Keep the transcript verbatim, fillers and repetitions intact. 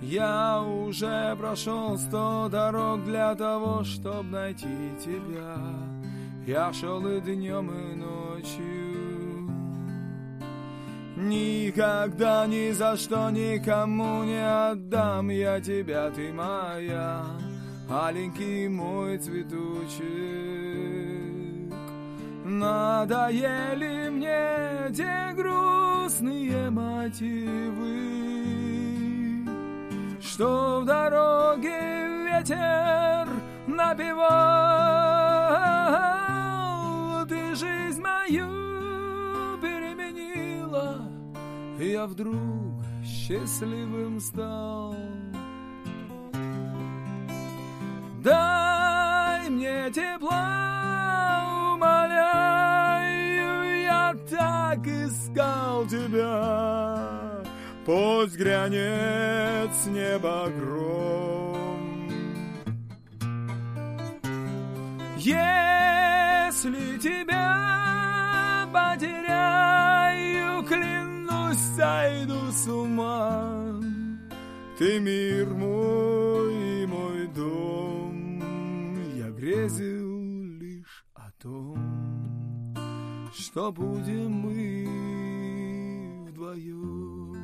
Я уже прошел сто дорог для того, чтоб найти тебя. Я шел и днем, и ночью. Никогда, ни за что, никому не отдам я тебя, ты моя, аленький мой цветочек. Надоели мне те грустные мотивы, что в дороге ветер напевал. Ты жизнь мою переменила, и я вдруг счастливым стал. Дай мне тепла, умоляю, я так искал тебя. Пусть грянет с неба гром. Если тебя потеряю, клянусь, сойду с ума. Ты мир мой и мой дом. Я грезил лишь о том, что будем мы вдвоем.